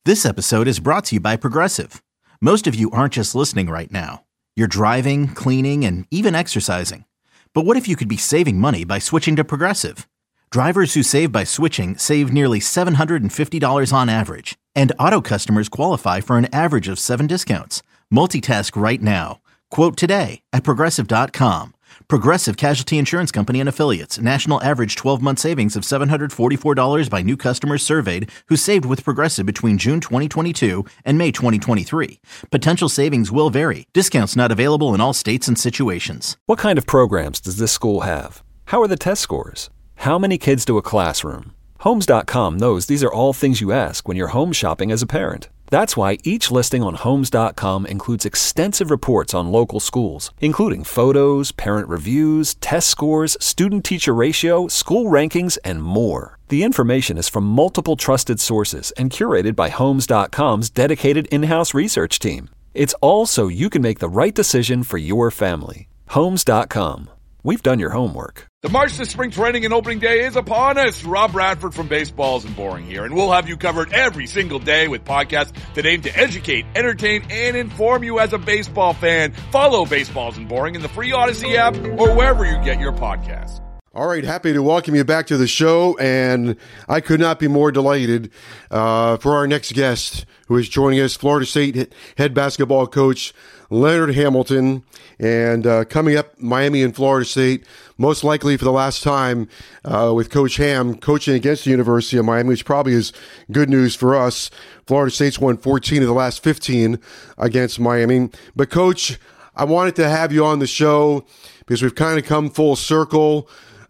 This episode is brought to you by Progressive. Most of you aren't just listening right now. You're driving, cleaning, and even exercising. But what if you could be saving money by switching to Progressive? Drivers who save by switching save nearly $750 on average. And auto customers qualify for an average of 7 discounts. Multitask right now. Quote today at Progressive.com. Progressive Casualty Insurance Company and Affiliates. National average 12-month savings of $744 by new customers surveyed who saved with Progressive between June 2022 and May 2023. Potential savings will vary. Discounts not available in all states and situations. What kind of programs does this school have? How are the test scores? How many kids do a classroom? Homes.com knows these are all things you ask when you're home shopping as a parent. That's why each listing on Homes.com includes extensive reports on local schools, including photos, parent reviews, test scores, student-teacher ratio, school rankings, and more. The information is from multiple trusted sources and curated by Homes.com's dedicated in-house research team. It's all so you can make the right decision for your family. Homes.com. We've done your homework. The march to spring training and opening day is upon us. Rob Bradford from Baseballs and Boring here, and we'll have you covered every single day with podcasts that aim to educate, entertain, and inform you as a baseball fan. Follow Baseballs and Boring in the free Odyssey app or wherever you get your podcasts. All right, happy to welcome you back to the show, and I could not be more delighted for our next guest who is joining us, Florida State head basketball coach Leonard Hamilton, and coming up, Miami and Florida State, most likely for the last time with Coach Ham coaching against the University of Miami, which probably is good news for us. Florida State's won 14 of the last 15 against Miami. But, Coach, I wanted to have you on the show because we've kind of come full circle.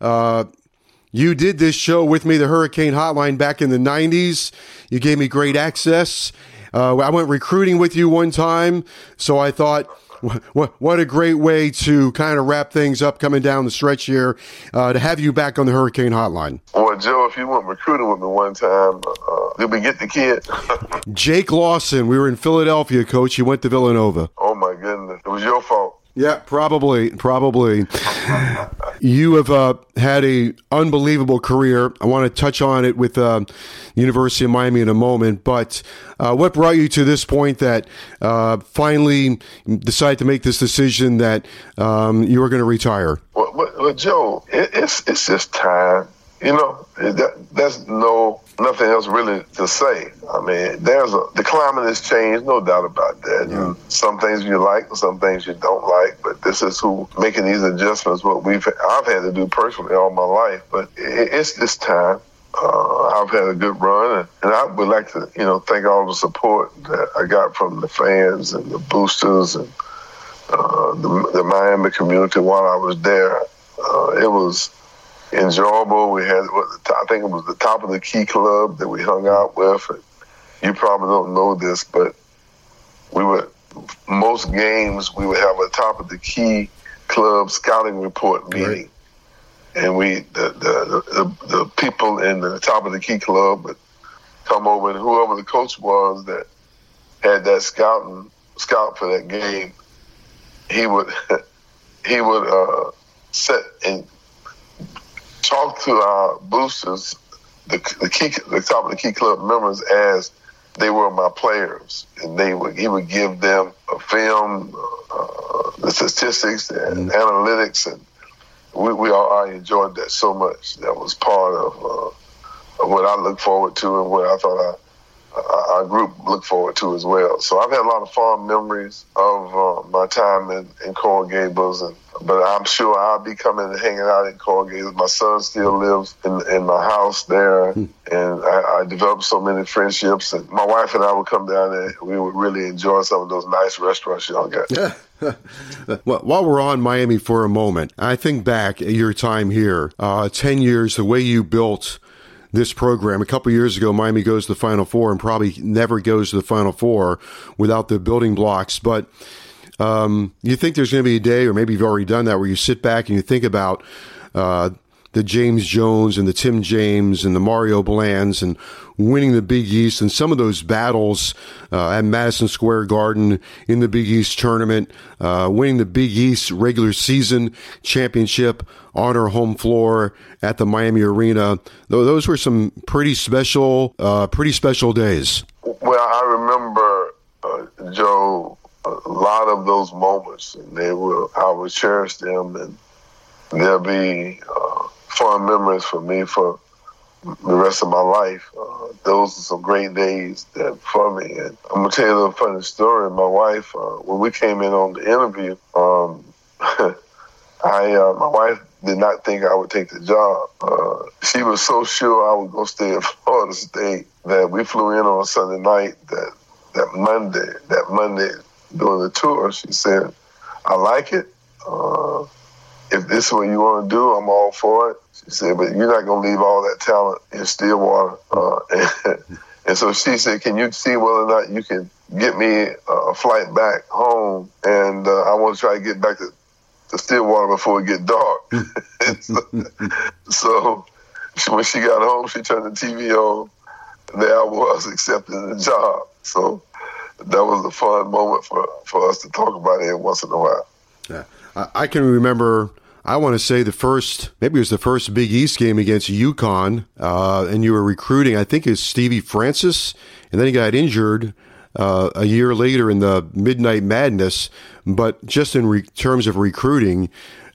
You did this show with me, the Hurricane Hotline, back in the 90s. You gave me great access. I went recruiting with you one time, so I thought, what a great way to kind of wrap things up coming down the stretch here, to have you back on the Hurricane Hotline. Well, Joe, if you went recruiting with me one time, did we get the kid? Jake Lawson. We were in Philadelphia, Coach. He went to Villanova. Oh, my goodness. It was your fault. Yeah, probably. You have had a unbelievable career. I want to touch on it with University of Miami in a moment, but what brought you to this point that finally decided to make this decision that you were going to retire? Well, Joe, it's just time. You know, there's nothing else really to say. I mean, the climate has changed, no doubt about that. Yeah. Some things you like, some things you don't like, but this is who making these adjustments. I've had to do personally all my life, but it's this time. I've had a good run, and I would like to, thank all the support that I got from the fans and the boosters and the Miami community while I was there. It was enjoyable. We had, I think it was the Top of the Key Club that we hung out with. And you probably don't know this, but most games we would have a Top of the Key Club scouting report meeting. Right. And the people in the Top of the Key Club would come over, and whoever the coach was that had that scout for that game, he would sit and talk to our boosters, the Top of the Key Club members, as they were my players, and he would give them a film, the statistics and analytics, and I enjoyed that so much. That was part of what I look forward to and what I thought our group looked forward to as well. So I've had a lot of fond memories of my time in Coral Gables, but I'm sure I'll be coming and hanging out in Coral Gables. My son still lives in my house there, and I developed so many friendships. And my wife and I would come down there. We would really enjoy some of those nice restaurants y'all got. Yeah. Well, while we're on Miami for a moment, I think back at your time here, 10 years, the way you built this program. A couple of years ago, Miami goes to the Final Four and probably never goes to the Final Four without the building blocks. But you think there's going to be a day, or maybe you've already done that, where you sit back and you think about the James Jones and the Tim James and the Mario Blands and winning the Big East and some of those battles at Madison Square Garden in the Big East tournament, winning the Big East regular season championship on our home floor at the Miami Arena. Those were some pretty special days. Well, Well, I remember, Joe, a lot of those moments, and I will cherish them, and they'll be fond memories for me for the rest of my life. Those are some great days for me. And I'm going to tell you a little funny story. My wife, when we came in on the interview, my wife did not think I would take the job. She was so sure I would go stay at Florida State that we flew in on a Sunday night. That Monday during the tour, she said, "I like it. If this is what you want to do, I'm all for it." She said, "But you're not going to leave all that talent in Stillwater." And so she said, "Can you see whether or not you can get me a flight back home? And I want to try to get back to Stillwater before it get dark." So when she got home, she turned the TV on. There I was accepting the job. So that was a fun moment for us to talk about it once in a while. Yeah, I can remember. I want to say maybe it was the first Big East game against UConn, and you were recruiting. I think it's Stevie Francis, and then he got injured a year later in the Midnight Madness. But just in terms of recruiting,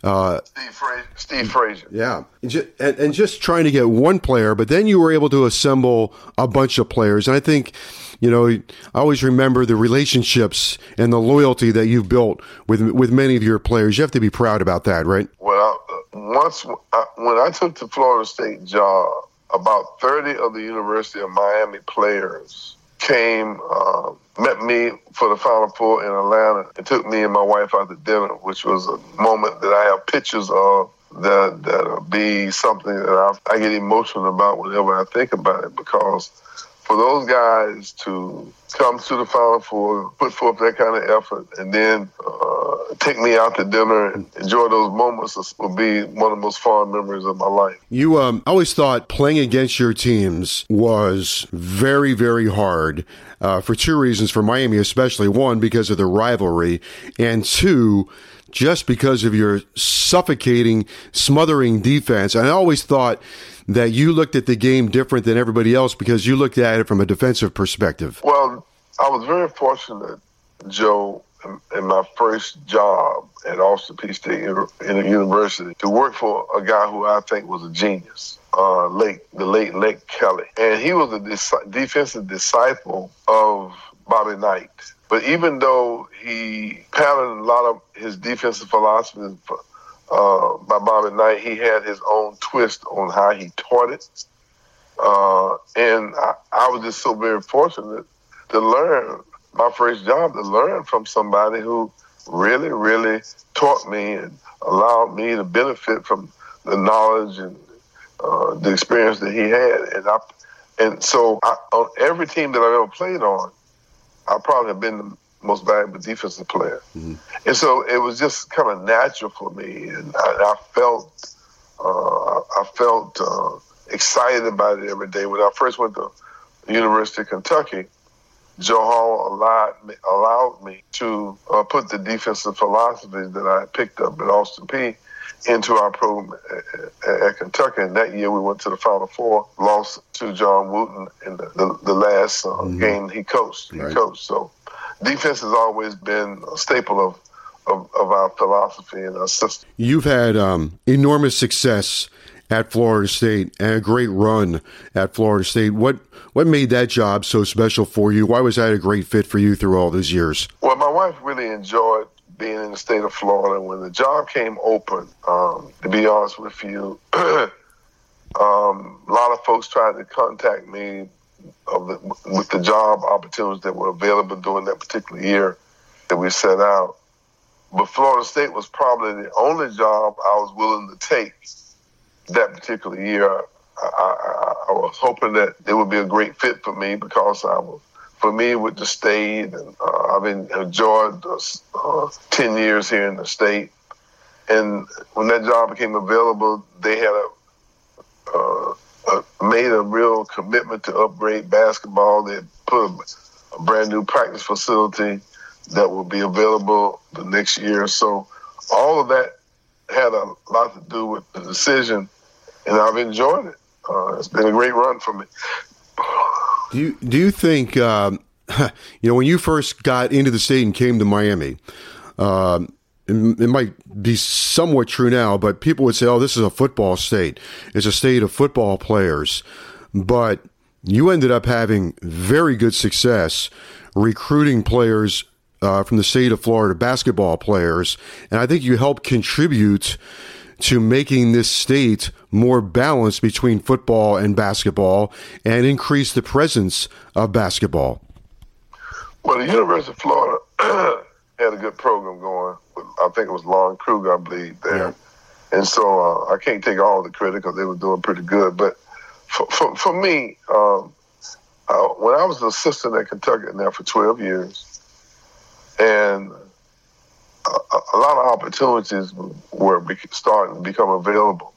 Steve Frazier. Yeah, and just trying to get one player, but then you were able to assemble a bunch of players. And I think, I always remember the relationships and the loyalty that you've built with many of your players. You have to be proud about that, right? Well, when I took the Florida State job, about 30 of the University of Miami players came, met me for the Final Four in Atlanta, and took me and my wife out to dinner, which was a moment that I have pictures of that'll be something that I get emotional about whenever I think about it, because for those guys to come to the Final Four, put forth that kind of effort, and then take me out to dinner and enjoy those moments will be one of the most fond memories of my life. You always thought playing against your teams was very, very hard for two reasons, for Miami especially. One, because of the rivalry, and two, just because of your suffocating, smothering defense. And I always thought that you looked at the game different than everybody else because you looked at it from a defensive perspective. Well, I was very fortunate, Joe, in my first job at Austin Peay State University to work for a guy who I think was a genius, the late Lake Kelly. And he was a defensive disciple of Bobby Knight. But even though he patterned a lot of his defensive philosophies by Bobby Knight, he had his own twist on how he taught it. And I was just so very fortunate to learn, my first job, to learn from somebody who really, really taught me and allowed me to benefit from the knowledge and the experience that he had. And so on every team that I've ever played on, I probably have been the most valuable defensive player. Mm-hmm. And so it was just kind of natural for me. And I felt excited about it every day. When I first went to the University of Kentucky, Joe Hall allowed me to put the defensive philosophies that I picked up at Austin Peay into our program at Kentucky. And that year we went to the Final Four, lost to John Wooten in the last game he coached. Right. So defense has always been a staple of our philosophy and our system. You've had enormous success at Florida State and a great run at Florida State. What made that job so special for you? Why was that a great fit for you through all those years? Well, my wife really enjoyed being in the state of Florida. When the job came open, to be honest with you, a lot of folks tried to contact me with the job opportunities that were available during that particular year that we set out. But Florida State was probably the only job I was willing to take that particular year. I was hoping that it would be a great fit for me because I was familiar with the state, and I've enjoyed 10 years here in the state. And when that job became available, they had made a real commitment to upgrade basketball. They put a brand new practice facility that will be available the next year. So all of that had a lot to do with the decision, and I've enjoyed it. It's been a great run for me. Do you think when you first got into the state and came to Miami, it might be somewhat true now, but people would say, oh, this is a football state. It's a state of football players. But you ended up having very good success recruiting players from the state of Florida, basketball players. And I think you helped contribute to making this state more balanced between football and basketball and increase the presence of basketball. Well, the University of Florida had a good program going. I think it was Lon Kruger, I believe, there. Yeah. And so I can't take all the credit because they were doing pretty good. But for me, when I was an assistant at Kentucky there for 12 years, and a lot of opportunities were starting to become available.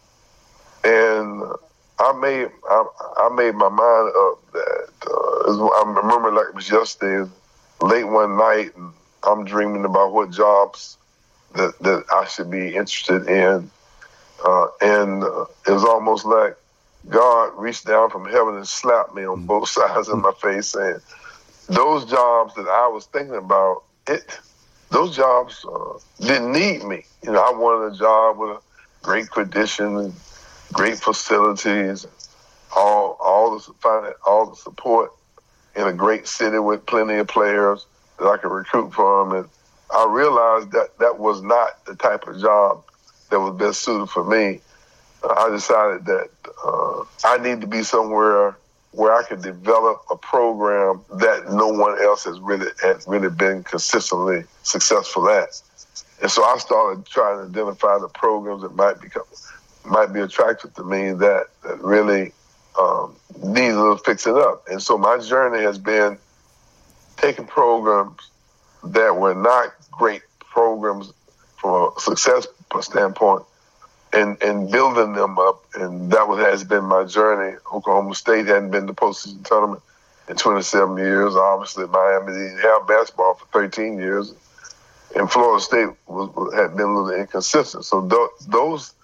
And I made my mind up that I remember like it was yesterday, late one night, and I'm dreaming about what jobs that I should be interested in. And it was almost like God reached down from heaven and slapped me on both sides of my face, saying, those jobs that I was thinking about, those jobs didn't need me. I wanted a job with a great condition and great facilities, all the support in a great city with plenty of players that I could recruit from. And I realized that was not the type of job that was best suited for me. I decided that I need to be somewhere where I could develop a program that no one else has really been consistently successful at. And so I started trying to identify the programs that might be attractive to me that really need a little fixing up. And so my journey has been taking programs that were not great programs from a success standpoint and building them up. And that has been my journey. Oklahoma State hadn't been to the postseason tournament in 27 years. Obviously, Miami didn't have basketball for 13 years. And Florida State had been a little inconsistent. So those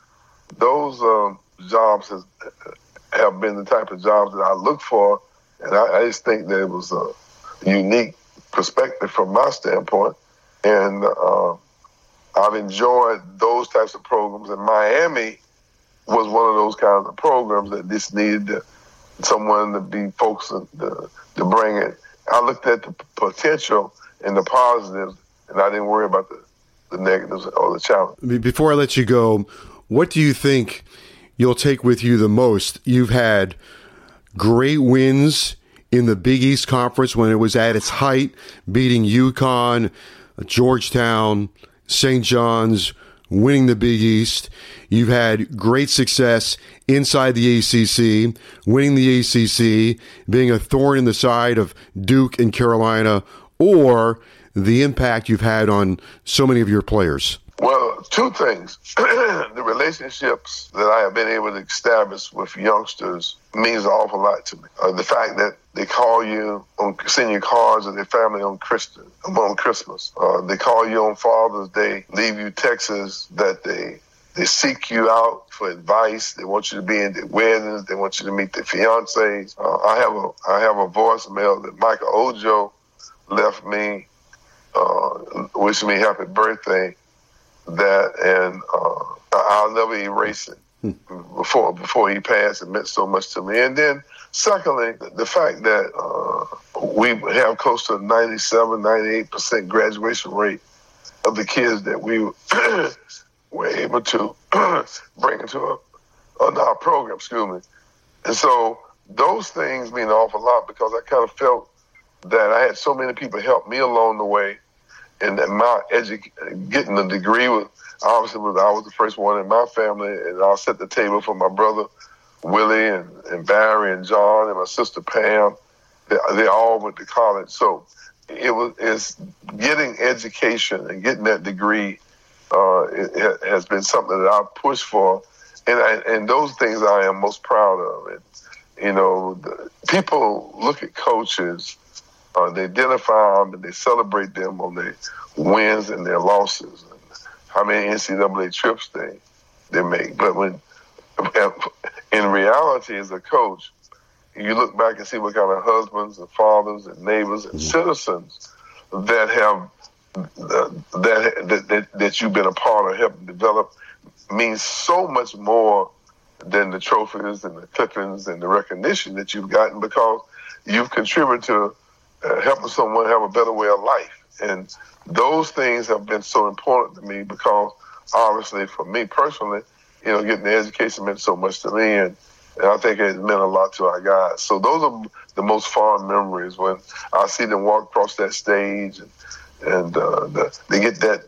jobs have been the type of jobs that I look for. And I just think that it was a unique perspective from my standpoint. And I've enjoyed those types of programs. And Miami was one of those kinds of programs that just needed someone to be focused to bring it. I looked at the potential and the positives, and I didn't worry about the negatives or the challenges. Before I let you go, what do you think you'll take with you the most? You've had great wins in the Big East Conference when it was at its height, beating UConn, Georgetown, St. John's, winning the Big East. You've had great success inside the ACC, winning the ACC, being a thorn in the side of Duke and Carolina, or the impact you've had on so many of your players. Well, two things. The relationships that I have been able to establish with youngsters means an awful lot to me. The fact that they call you, send you cards of their family on Christmas. They call you on Father's Day, leave you texts that they seek you out for advice. They want you to be in their weddings. They want you to meet their fiancés. I have a voicemail that Michael Ojo left me, wishing me happy birthday. And I'll never erase it. Before he passed, it meant so much to me. And then, secondly, the fact that we have close to a 97, 98% graduation rate of the kids that we were able to bring into our program, And so those things mean an awful lot because I kind of felt that I had so many people help me along the way. And that my getting a degree was obviously I was the first one in my family, and I set the table for my brother Willie and Barry and John and my sister Pam. They all went to college, so it's getting education and getting that degree. It has been something that I've pushed for, and those things I am most proud of. And people look at coaches. They identify them and they celebrate them on their wins and their losses and how many NCAA trips they make. But when in reality, as a coach, you look back and see what kind of husbands and fathers and neighbors and citizens that have that you've been a part of helping develop means so much more than the trophies and the clippings and the recognition that you've gotten, because you've contributed to helping someone have a better way of life. And those things have been so important to me because, obviously, for me personally, getting the education meant so much to me, and I think it meant a lot to our guys. So those are the most fond memories when I see them walk across that stage and they get that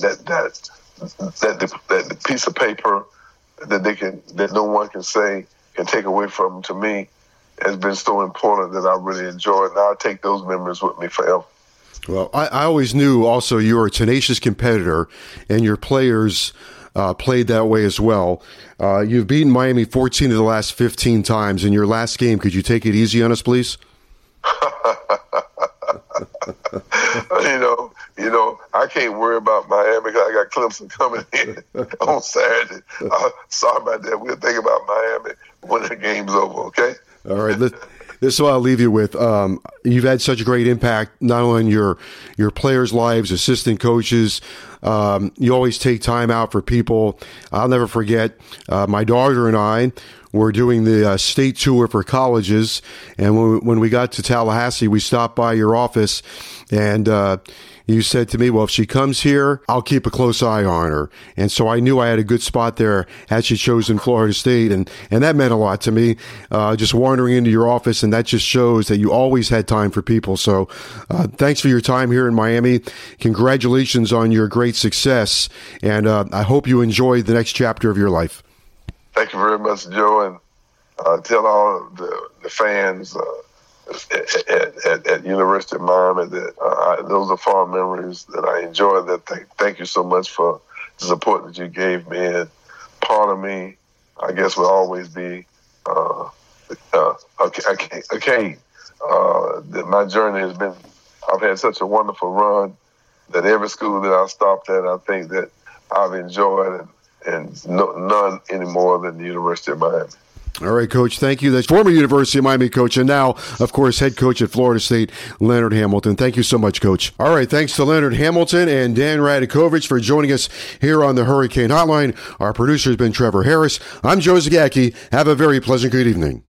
piece of paper that no one can take away from them. To me, has been so important that I really enjoy it. And I take those memories with me forever. Well, I always knew also you were a tenacious competitor, and your players played that way as well. You've beaten Miami 14 of the last 15 times. In your last game, could you take it easy on us, please? I can't worry about Miami because I got Clemson coming in on Saturday. Sorry about that. We'll think about Miami when the game's over, okay? All right. This is what I'll leave you with. You've had such a great impact, not only on your players' lives, assistant coaches. You always take time out for people. I'll never forget my daughter and I were doing the state tour for colleges. And when we got to Tallahassee, we stopped by your office, and you said to me, well, if she comes here, I'll keep a close eye on her. And so I knew I had a good spot there had she chosen Florida State. And that meant a lot to me, just wandering into your office. And that just shows that you always had time for people. So thanks for your time here in Miami. Congratulations on your great success. And I hope you enjoy the next chapter of your life. Thank you very much, Joe. And tell all the fans at University of Miami that those are fond memories that I enjoy. Thank you so much for the support that you gave me. And part of me, I guess, will always be okay. My journey has been, I've had such a wonderful run that every school that I stopped at, I think that I've enjoyed and none any more than the University of Miami. All right, Coach, thank you. That's former University of Miami coach and now, of course, head coach at Florida State, Leonard Hamilton. Thank you so much, Coach. All right, thanks to Leonard Hamilton and Dan Radakovich for joining us here on the Hurricane Hotline. Our producer has been Trevor Harris. I'm Joe Zagacki. Have a very pleasant good evening.